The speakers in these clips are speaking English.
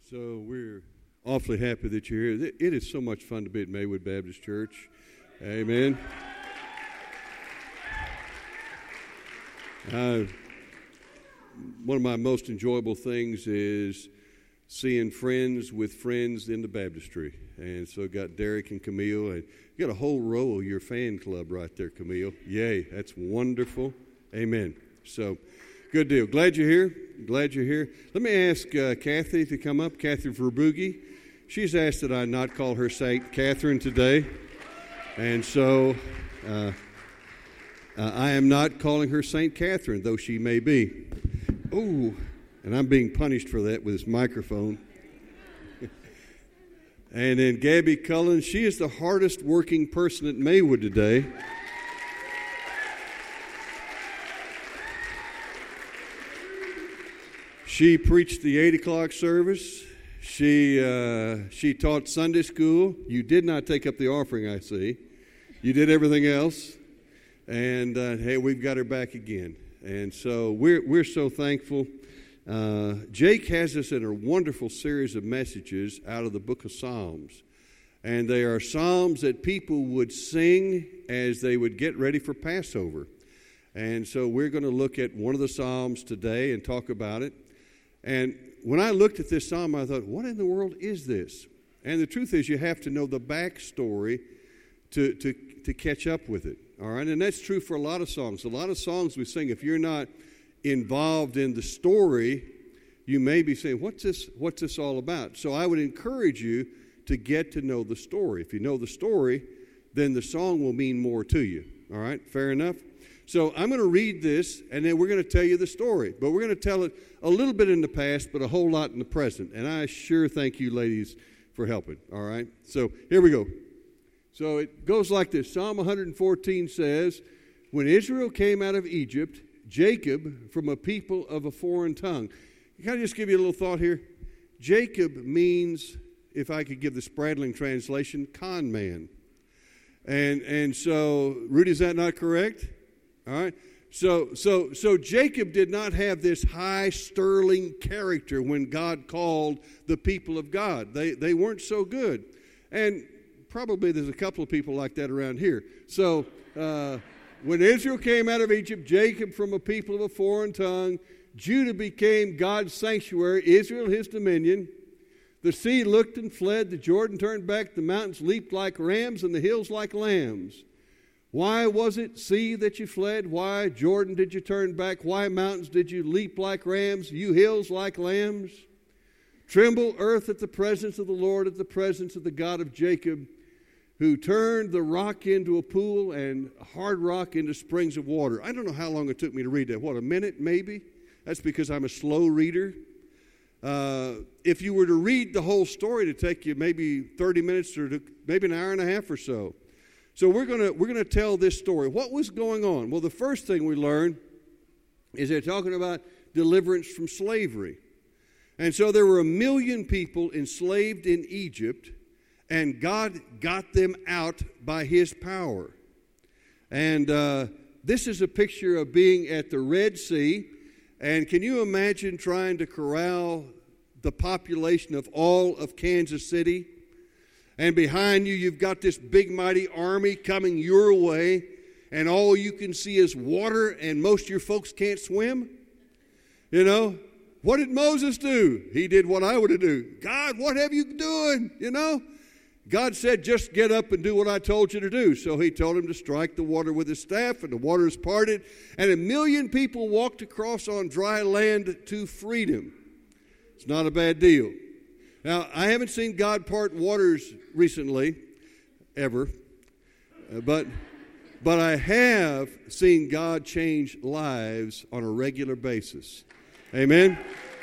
So we're awfully happy that you're here. It is so much fun to be at Maywood Baptist Church. Amen. One of my most enjoyable things is seeing friends with friends in the baptistry. And so got Derek and Camille. And you got a whole row of your fan club right there, Camille. Yay, that's wonderful. Amen. So good deal. Glad you're here. Glad you're here. Let me ask Kathy to come up, Kathy Verbugi. She's asked that I not call her Saint Catherine today. And so I am not calling her Saint Catherine, though she may be. Oh, and I'm being punished for that with this microphone. And then Gabby Cullen, she is the hardest working person at Maywood today. She preached the 8 o'clock service. She taught Sunday school. You did not take up the offering, I see. You did everything else. And, hey, we've got her back again. And so we're so thankful. Jake has us in a wonderful series of messages out of the book of Psalms. And they are psalms that people would sing as they would get ready for Passover. And so we're going to look at one of the psalms today and talk about it. And when I looked at this psalm, I thought, what in the world is this? And the truth is, you have to know the backstory to catch up with it. All right, and that's true for a lot of songs. A lot of songs we sing, if you're not involved in the story, you may be saying, what's this all about? So I would encourage you to get to know the story. If you know the story, then the song will mean more to you. All right, fair enough? So I'm going to read this, and then we're going to tell you the story. But we're going to tell it a little bit in the past, but a whole lot in the present. And I sure thank you, ladies, for helping. All right? So here we go. So it goes like this. Psalm 114 says, when Israel came out of Egypt, Jacob from a people of a foreign tongue. Can I just give you a little thought here? Jacob means, if I could give the Spradling translation, con man. And so, Rudy, is that not correct? All right. So Jacob did not have this high sterling character when God called the people of God. They weren't so good. And probably there's a couple of people like that around here. So when Israel came out of Egypt, Jacob from a people of a foreign tongue, Judah became God's sanctuary, Israel his dominion. The sea looked and fled, the Jordan turned back, the mountains leaped like rams, and the hills like lambs. Why was it, sea, that you fled? Why, Jordan, did you turn back? Why, mountains, did you leap like rams? You hills like lambs? Tremble, earth, at the presence of the Lord, at the presence of the God of Jacob, who turned the rock into a pool and hard rock into springs of water. I don't know how long it took me to read that. What, a minute maybe? That's because I'm a slow reader. If you were to read the whole story, it'd take you maybe 30 minutes or maybe an hour and a half or so. So we're gonna tell this story. What was going on? Well, the first thing we learn is they're talking about deliverance from slavery. And so there were 1 million people enslaved in Egypt, and God got them out by his power. And this is a picture of being at the Red Sea. And can you imagine trying to corral the population of all of Kansas City? And behind you, you've got this big, mighty army coming your way, and all you can see is water, and most of your folks can't swim. You know, what did Moses do? He did what I would do. God, what have you doing? You know, God said, just get up and do what I told you to do. So he told him to strike the water with his staff, and the waters parted, and 1 million people walked across on dry land to freedom. It's not a bad deal. Now, I haven't seen God part waters recently, ever, but I have seen God change lives on a regular basis. Amen?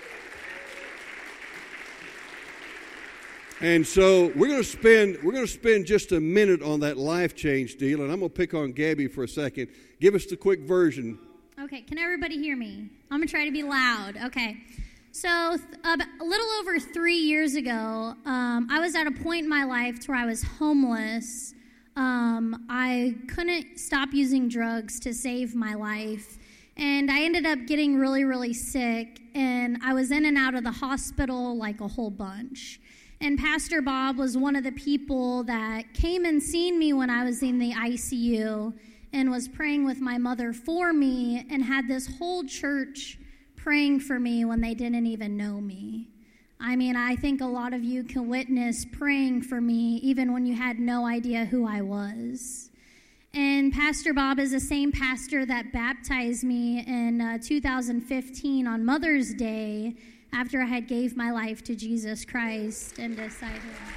And so we're going to spend just a minute on that life change deal, and I'm going to pick on Gabby for a second. Give us the quick version. Okay, can everybody hear me? I'm going to try to be loud. Okay. So a little over 3 years ago, I was at a point in my life where I was homeless. I couldn't stop using drugs to save my life. And I ended up getting really, really sick, and I was in and out of the hospital like a whole bunch. And Pastor Bob was one of the people that came and seen me when I was in the ICU and was praying with my mother for me and had this whole church praying for me when they didn't even know me. I mean, I think a lot of you can witness praying for me even when you had no idea who I was. And Pastor Bob is the same pastor that baptized me in 2015 on Mother's Day after I had gave my life to Jesus Christ and decided.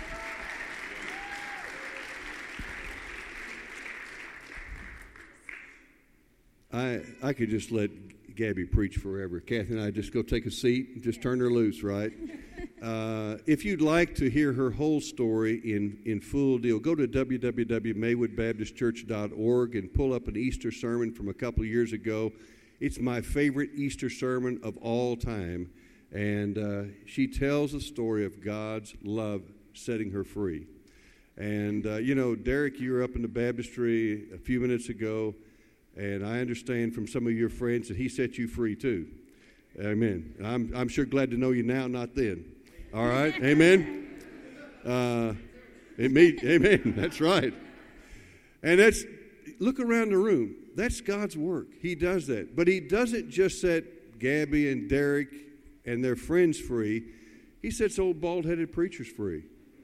I could just let Gabby preach forever. Kathy and I just go take a seat and just turn her loose, right? If you'd like to hear her whole story in full deal, go to www.maywoodbaptistchurch.org and pull up an Easter sermon from a couple of years ago. It's my favorite Easter sermon of all time, and she tells the story of God's love setting her free. And, Derek, you were up in the baptistry a few minutes ago, and I understand from some of your friends that he set you free too. Amen. I'm sure glad to know you now, not then. All right? Amen? Amen. That's right. And look around the room. That's God's work. He does that. But he doesn't just set Gabby and Derek and their friends free. He sets old bald-headed preachers free.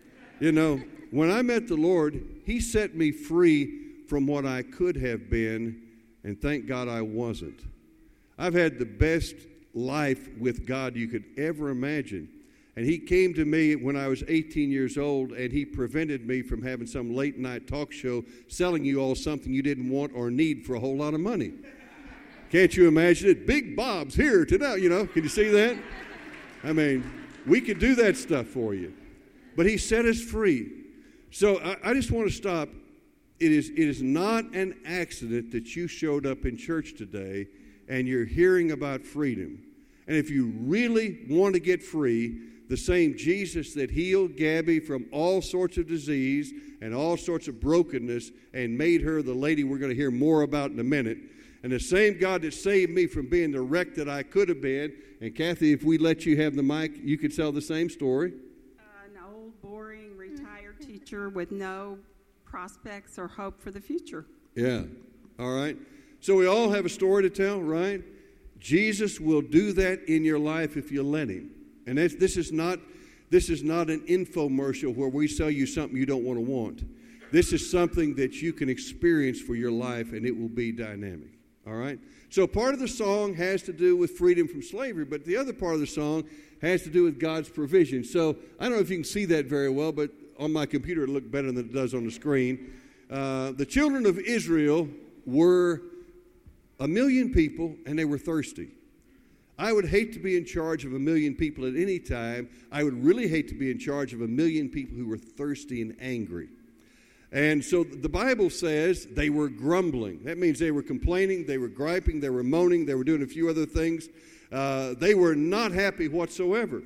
When I met the Lord, he set me free from what I could have been, and thank God I wasn't. I've had the best life with God you could ever imagine. And he came to me when I was 18 years old, and he prevented me from having some late-night talk show selling you all something you didn't want or need for a whole lot of money. Can't you imagine it? Big Bob's here tonight, Can you see that? I mean, we could do that stuff for you. But he set us free. So I just want to stop. It is not an accident that you showed up in church today and you're hearing about freedom. And if you really want to get free, the same Jesus that healed Gabby from all sorts of disease and all sorts of brokenness and made her the lady we're going to hear more about in a minute, and the same God that saved me from being the wreck that I could have been, and Kathy, if we let you have the mic, you could tell the same story. An old, boring, retired teacher with no prospects or hope for the future. Yeah. All right. So we all have a story to tell, right? Jesus will do that in your life if you let him. And this is not an infomercial where we sell you something you don't want. This is something that you can experience for your life, and it will be dynamic. All right? So part of the song has to do with freedom from slavery, but the other part of the song has to do with God's provision. So I don't know if you can see that very well, but on my computer, it looked better than it does on the screen. The children of Israel were 1 million people, and they were thirsty. I would hate to be in charge of 1 million people at any time. I would really hate to be in charge of 1 million people who were thirsty and angry. And so the Bible says they were grumbling. That means they were complaining, they were griping, they were moaning, they were doing a few other things. They were not happy whatsoever.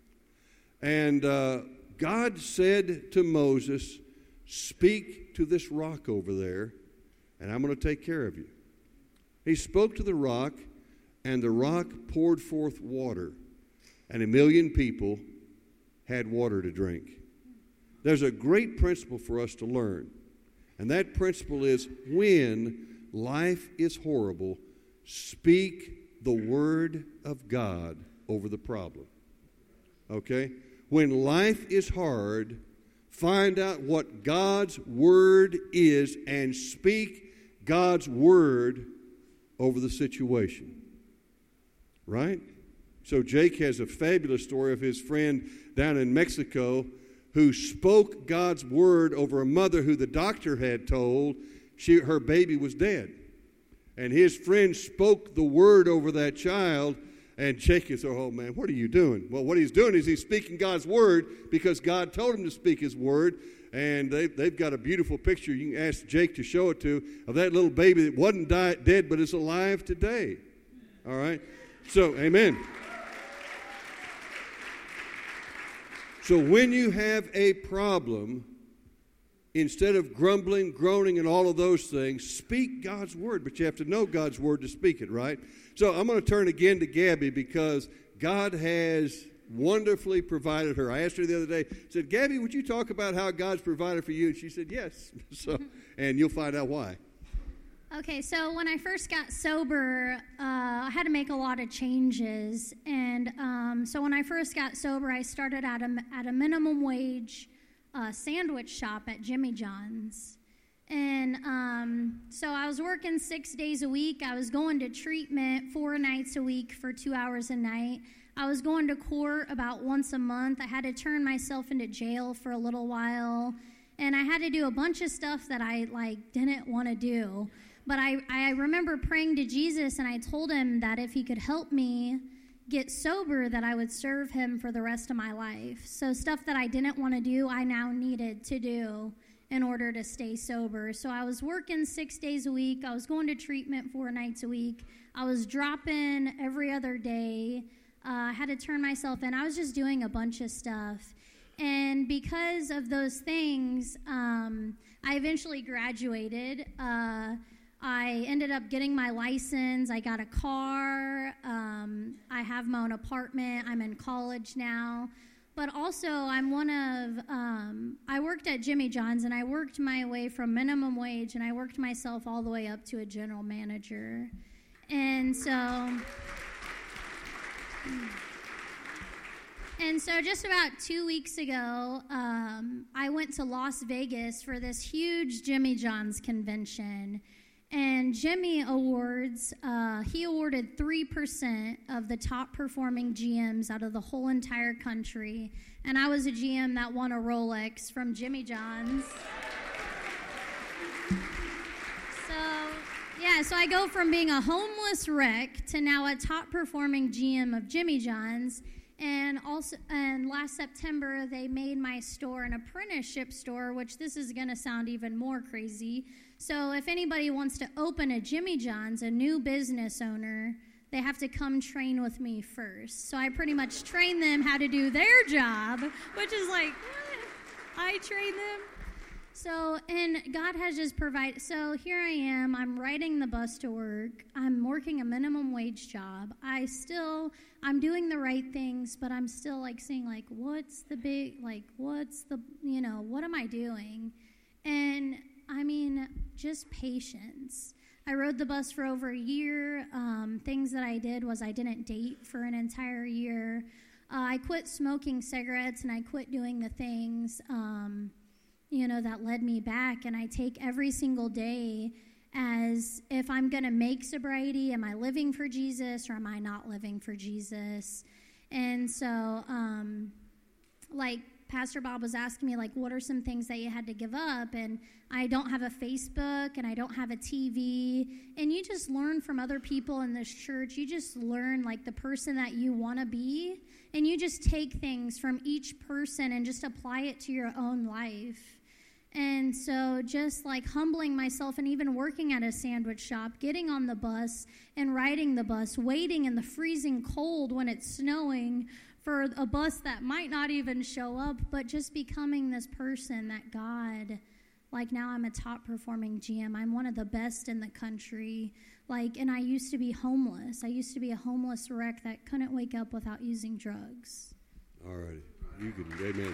And God said to Moses, "Speak to this rock over there, and I'm going to take care of you." He spoke to the rock, and the rock poured forth water, and 1 million people had water to drink. There's a great principle for us to learn, and that principle is when life is horrible, speak the word of God over the problem. Okay? When life is hard, find out what God's word is and speak God's word over the situation. Right? So Jake has a fabulous story of his friend down in Mexico who spoke God's word over a mother who the doctor had told her baby was dead. And his friend spoke the word over that child, and Jake is, "Oh man, what are you doing?" Well, what he's doing is he's speaking God's word because God told him to speak his word. And they've got a beautiful picture. You can ask Jake to show it to, of that little baby that wasn't dead but is alive today. All right? So, amen. So when you have a problem, instead of grumbling, groaning, and all of those things, speak God's word. But you have to know God's word to speak it, right? So I'm going to turn again to Gabby because God has wonderfully provided her. I asked her the other day, said, Gabby, would you talk about how God's provided for you? And she said, yes. And you'll find out why. Okay, so when I first got sober, I had to make a lot of changes. And so when I first got sober, I started at a minimum wage sandwich shop at Jimmy John's. And so I was working 6 days a week. I was going to treatment 4 nights a week for 2 hours a night. I was going to court about once a month. I had to turn myself into jail for a little while. And I had to do a bunch of stuff that I didn't want to do. But I remember praying to Jesus, and I told him that if he could help me get sober, that I would serve him for the rest of my life. So stuff that I didn't want to do, I now needed to do in order to stay sober. So I was working 6 days a week. I was going to treatment 4 nights a week. I was dropping every other day. I had to turn myself in. I was just doing a bunch of stuff. And because of those things, I eventually graduated. I ended up getting my license. I got a car. I have my own apartment. I'm in college now. But also, I worked at Jimmy John's, and I worked my way from minimum wage, and I worked myself all the way up to a general manager. And so just about 2 weeks ago, I went to Las Vegas for this huge Jimmy John's convention. And Jimmy Awards, he awarded 3% of the top performing GMs out of the whole entire country. And I was a GM that won a Rolex from Jimmy John's. So I go from being a homeless wreck to now a top performing GM of Jimmy John's. And last September, they made my store an apprenticeship store, which this is going to sound even more crazy. So if anybody wants to open a Jimmy John's, a new business owner, they have to come train with me first. So I pretty much train them how to do their job, which is like, what? I train them? So, and God has just provided. So here I am. I'm riding the bus to work. I'm working a minimum wage job. I'm doing the right things, but I'm still seeing what am I doing? And I mean, just patience. I rode the bus for over a year. Things that I did was I didn't date for an entire year. I quit smoking cigarettes, and I quit doing the things that led me back. And I take every single day as if I'm going to make sobriety, am I living for Jesus or am I not living for Jesus? And so, Pastor Bob was asking me, what are some things that you had to give up? And I don't have a Facebook, and I don't have a TV. And you just learn from other people in this church. You just learn, the person that you want to be. And you just take things from each person and just apply it to your own life. And so just humbling myself, and even working at a sandwich shop, getting on the bus and riding the bus, waiting in the freezing cold when it's snowing for a bus that might not even show up, but just becoming this person that God, now I'm a top performing GM. I'm one of the best in the country. And I used to be homeless. I used to be a homeless wreck that couldn't wake up without using drugs. All right. You can, amen.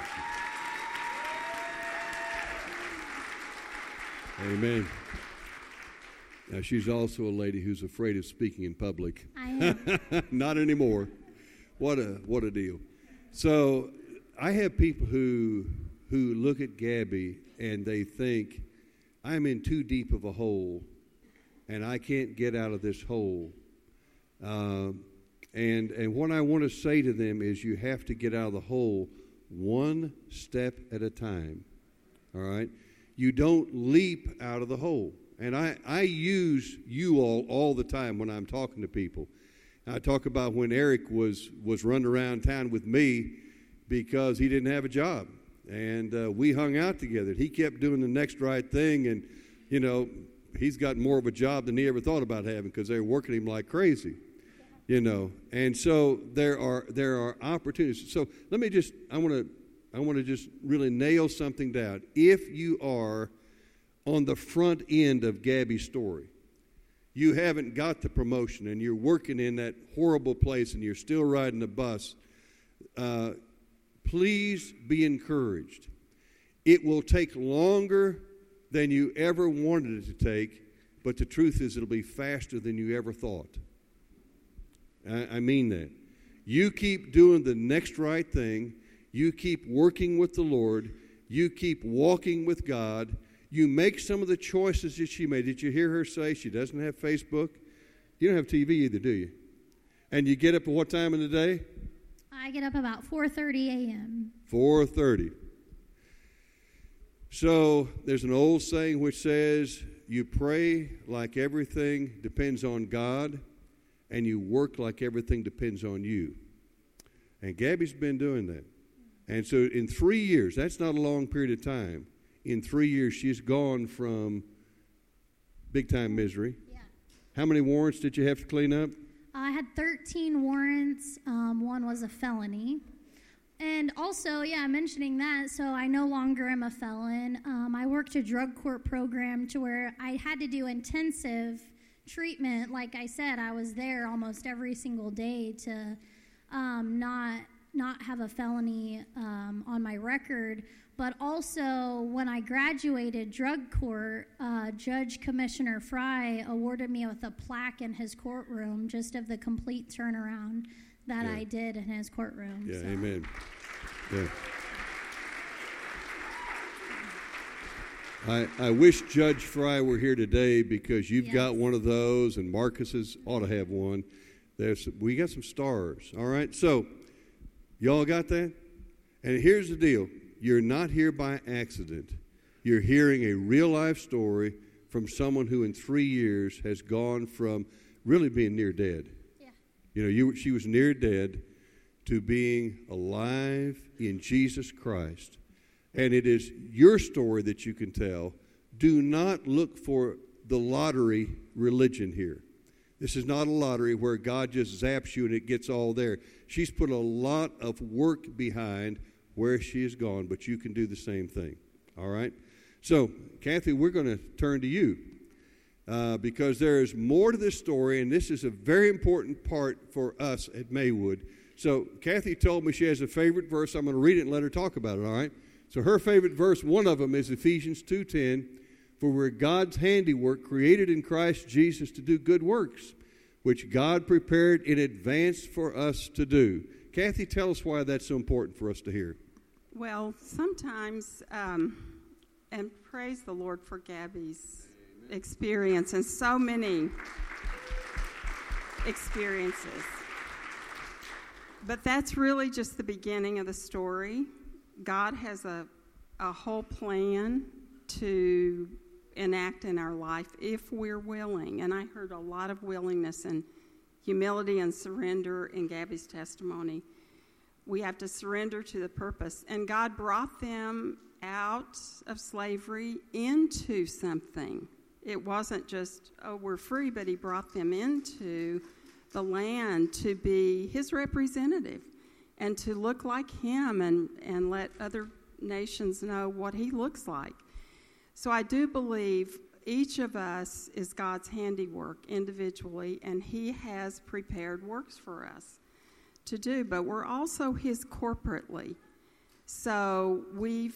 Amen. Now, she's also a lady who's afraid of speaking in public. I am. Not anymore. What a deal. So I have people who look at Gabby and they think, I'm in too deep of a hole and I can't get out of this hole. And what I want to say to them is you have to get out of the hole one step at a time. All right? You don't leap out of the hole. And I use you all the time when I'm talking to people. I talk about when Eric was running around town with me because he didn't have a job. And we hung out together. He kept doing the next right thing. And, he's got more of a job than he ever thought about having because they were working him like crazy. And so there are opportunities. So I want to I want to just really nail something down. If you are on the front end of Gabby's story, you haven't got the promotion and you're working in that horrible place and you're still riding the bus, please be encouraged. It will take longer than you ever wanted it to take, but the truth is it'll be faster than you ever thought. I mean that. You keep doing the next right thing. You keep working with the Lord. You keep walking with God. You make some of the choices that she made. Did you hear her say she doesn't have Facebook? You don't have TV either, do you? And you get up at what time in the day? I get up about 4:30 a.m. 4:30. So there's an old saying which says, you pray like everything depends on God, and you work like everything depends on you. And Gabby's been doing that. And so in 3 years, that's not a long period of time. In 3 years, she's gone from big-time misery. Yeah. How many warrants did you have to clean up? I had 13 warrants. One was a felony. And also, mentioning that, so I no longer am a felon. I worked a drug court program to where I had to do intensive treatment. Like I said, I was there almost every single day to not have a felony on my record. But also, when I graduated drug court, Judge Commissioner Fry awarded me with a plaque in his courtroom just of the complete turnaround that I did in his courtroom. Yeah, so. Amen. Yeah. I wish Judge Fry were here today because you've got one of those, and Marcus ought to have one. We got some stars, all right? So, y'all got that? And here's the deal. You're not here by accident. You're hearing a real-life story from someone who in 3 years has gone from really being near dead. Yeah. You know, she was near dead to being alive in Jesus Christ. And it is your story that you can tell. Do not look for the lottery religion here. This is not a lottery where God just zaps you and it gets all there. She's put a lot of work behind where she has gone, but you can do the same thing. All right? So, Kathy, we're going to turn to you because there is more to this story, and this is a very important part for us at Maywood. So, Kathy told me she has a favorite verse. I'm going to read it and let her talk about it, all right? So her favorite verse, one of them is Ephesians 2:10, for we're God's handiwork, created in Christ Jesus to do good works, which God prepared in advance for us to do. Kathy, tell us why that's so important for us to hear. Well, sometimes, and praise the Lord for Gabby's experience and so many experiences. But that's really just the beginning of the story. God has a whole plan to enact in our life if we're willing. And I heard a lot of willingness and humility and surrender in Gabby's testimony. We have to surrender to the purpose. And God brought them out of slavery into something. It wasn't just, we're free, but he brought them into the land to be his representative and to look like him and let other nations know what he looks like. So I do believe each of us is God's handiwork individually, and he has prepared works for us to do, but we're also his corporately. So we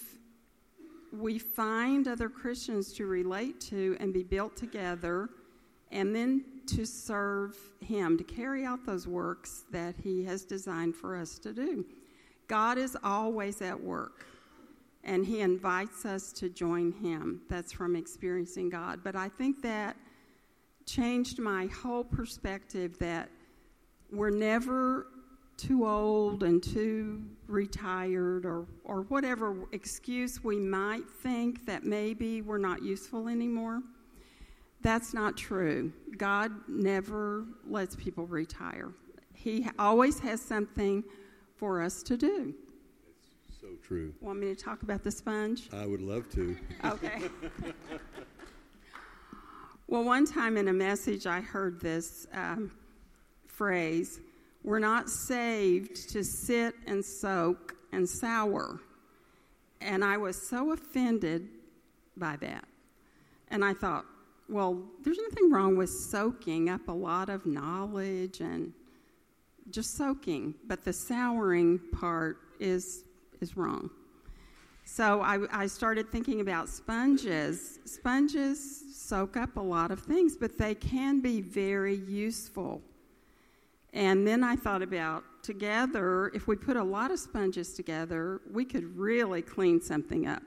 find other Christians to relate to and be built together, and then to serve him, to carry out those works that he has designed for us to do. God is always at work, and he invites us to join him. That's from experiencing God. But I think that changed my whole perspective that we're never too old and too retired or whatever excuse we might think that maybe we're not useful anymore. That's not true. God never lets people retire. He always has something for us to do. That's so true. Want me to talk about the sponge? I would love to. Okay. Well, one time in a message I heard this phrase, we're not saved to sit and soak and sour. And I was so offended by that. And I thought, well, there's nothing wrong with soaking up a lot of knowledge and just soaking, but the souring part is wrong. So I started thinking about sponges. Sponges soak up a lot of things, but they can be very useful. And then I thought about together, if we put a lot of sponges together, we could really clean something up.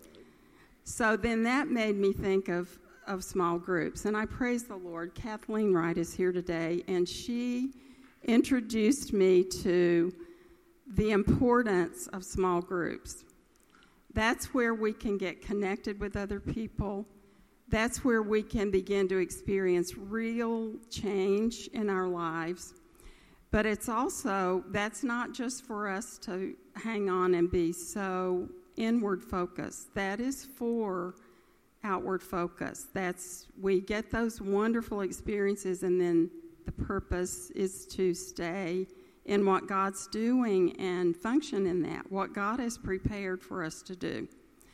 So then that made me think of small groups. And I praise the Lord. Kathleen Wright is here today, and she introduced me to the importance of small groups. That's where we can get connected with other people. That's where we can begin to experience real change in our lives. But it's also, that's not just for us to hang on and be so inward focused. That is for outward focus. We get those wonderful experiences, and then the purpose is to stay in what God's doing and function in that, what God has prepared for us to do.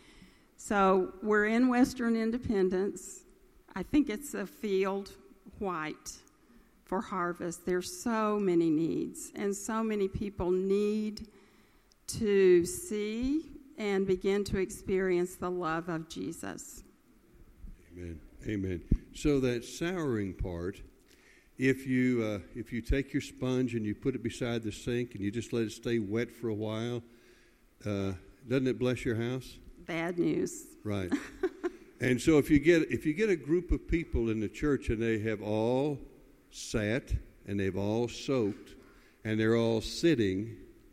So we're in Western Independence. I think it's a field white for harvest. There's so many needs, and so many people need to see and begin to experience the love of Jesus. Amen. Amen. So that souring part, if you take your sponge and you put it beside the sink and you just let it stay wet for a while, doesn't it bless your house? Bad news. Right. And so if you get a group of people in the church and they have all sat and they've all soaked and they're all sitting,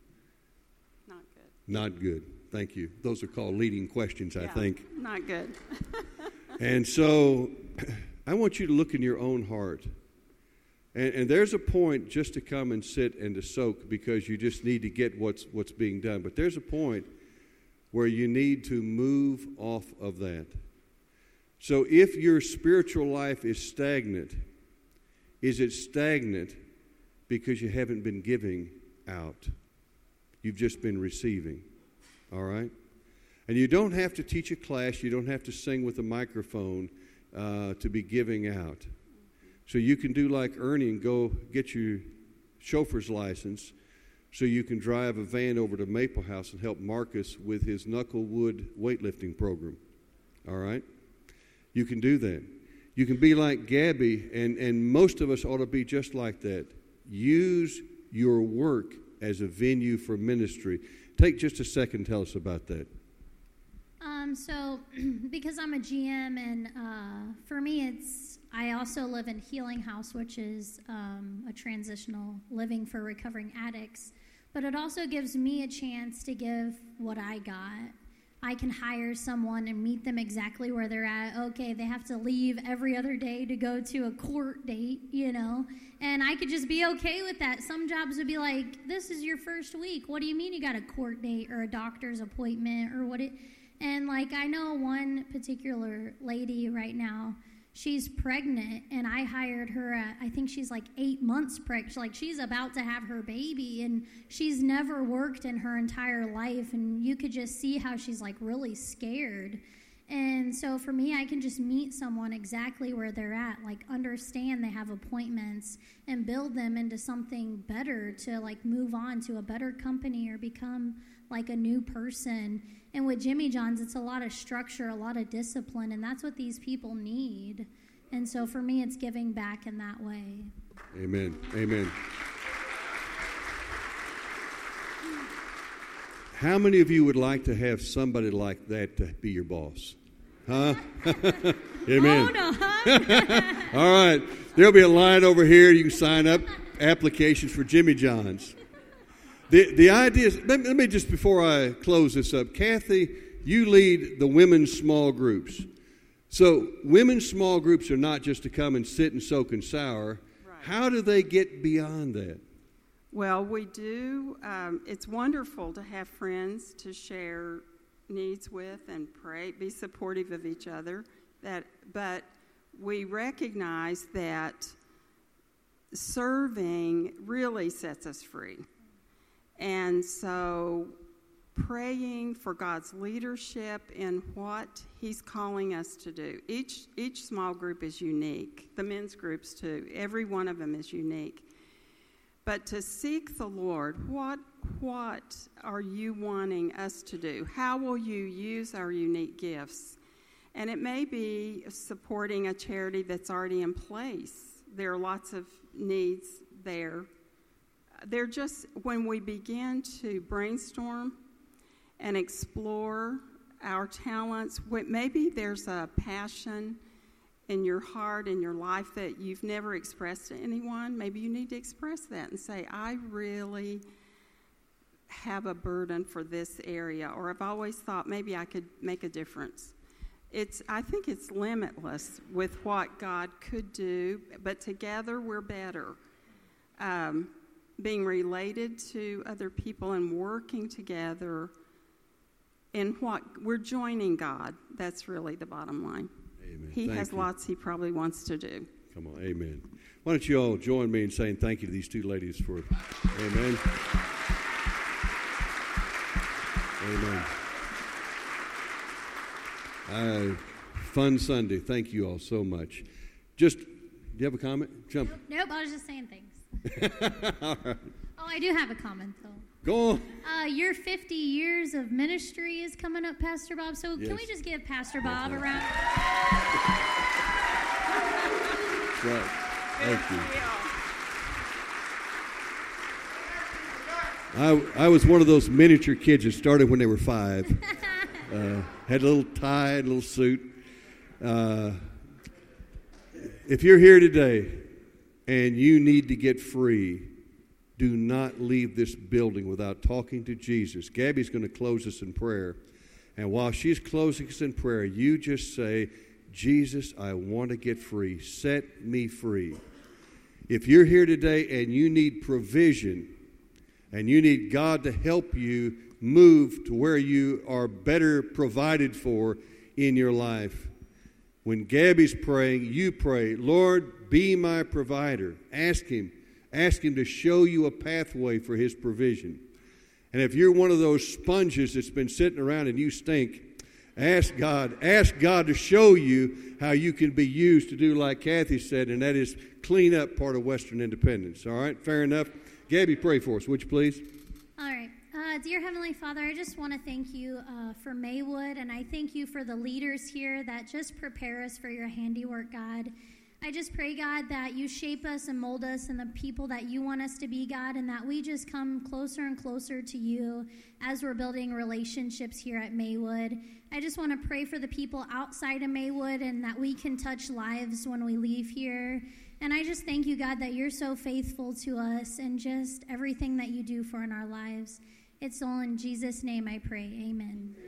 not good. Not good. Thank you. Those are called leading questions, I think. Not good. And so I want you to look in your own heart. And there's a point just to come and sit and to soak because you just need to get what's being done. But there's a point where you need to move off of that. So if your spiritual life is stagnant, is it stagnant because you haven't been giving out? You've just been receiving. All right? And you don't have to teach a class. You don't have to sing with a microphone to be giving out. So you can do like Ernie and go get your chauffeur's license so you can drive a van over to Maple House and help Marcus with his Knucklewood weightlifting program. All right? You can do that. You can be like Gabby, and most of us ought to be just like that. Use your work as a venue for ministry. Take just a second and tell us about that. So because I'm a GM, and for me I also live in Healing House, which is a transitional living for recovering addicts. But it also gives me a chance to give what I got. I can hire someone and meet them exactly where they're at. Okay, they have to leave every other day to go to a court date, and I could just be okay with that. Some jobs would be like, this is your first week. What do you mean you got a court date or a doctor's appointment or what? And like, I know one particular lady right now, she's pregnant, and I hired her at, I think she's like 8 months pregnant. Like, she's about to have her baby, and she's never worked in her entire life, and you could just see how she's like really scared. And so for me, I can just meet someone exactly where they're at, like understand they have appointments and build them into something better to like move on to a better company or become like a new person. And with Jimmy John's, it's a lot of structure, a lot of discipline, and that's what these people need. And so for me, it's giving back in that way. Amen. Amen. How many of you would like to have somebody like that to be your boss? Huh? Amen. Oh, no. All right. There'll be a line over here. You can sign up applications for Jimmy John's. The idea is, let me just, before I close this up, Kathy, you lead the women's small groups. So women's small groups are not just to come and sit and soak and sour. Right. How do they get beyond that? Well, we do. It's wonderful to have friends to share needs with and pray, be supportive of each other. But we recognize that serving really sets us free. And so praying for God's leadership in what He's calling us to do. Each small group is unique. The men's groups too. Every one of them is unique. But to seek the Lord, what are you wanting us to do? How will you use our unique gifts? And it may be supporting a charity that's already in place. There are lots of needs there. They're just, when we begin to brainstorm and explore our talents, maybe there's a passion in your heart, in your life that you've never expressed to anyone. Maybe you need to express that and say, I really have a burden for this area, or I've always thought maybe I could make a difference. I think it's limitless with what God could do, but together we're better. Being related to other people and working together in what we're joining God. That's really the bottom line. Amen. He has lots He probably wants to do. Come on, amen. Why don't you all join me in saying thank you to these two ladies for, amen. Amen. Fun Sunday. Thank you all so much. Do you have a comment? Jump. Nope, I was just saying things. All right. Oh, I do have a comment, though. Go on. Your 50 years of ministry is coming up, Pastor Bob. So Yes. Can we just give Pastor Bob a round? Right. Thank you. I was one of those miniature kids that started when they were 5. Had a little tie, a little suit. If you're here today and you need to get free, do not leave this building without talking to Jesus. Gabby's going to close us in prayer. And while she's closing us in prayer, you just say, Jesus, I want to get free. Set me free. If you're here today and you need provision and you need God to help you move to where you are better provided for in your life, when Gabby's praying, you pray, Lord, be my provider. Ask Him to show you a pathway for His provision. And if you're one of those sponges that's been sitting around and you stink, ask God to show you how you can be used to do like Kathy said, and that is clean up part of Western Independence. All right, fair enough. Gabby, pray for us, would you please? All right. Dear Heavenly Father, I just want to thank you for Maywood, and I thank you for the leaders here that just prepare us for your handiwork, God. I just pray, God, that you shape us and mold us and the people that you want us to be, God, and that we just come closer and closer to you as we're building relationships here at Maywood. I just want to pray for the people outside of Maywood and that we can touch lives when we leave here. And I just thank you, God, that you're so faithful to us and just everything that you do for in our lives. It's all in Jesus' name I pray. Amen.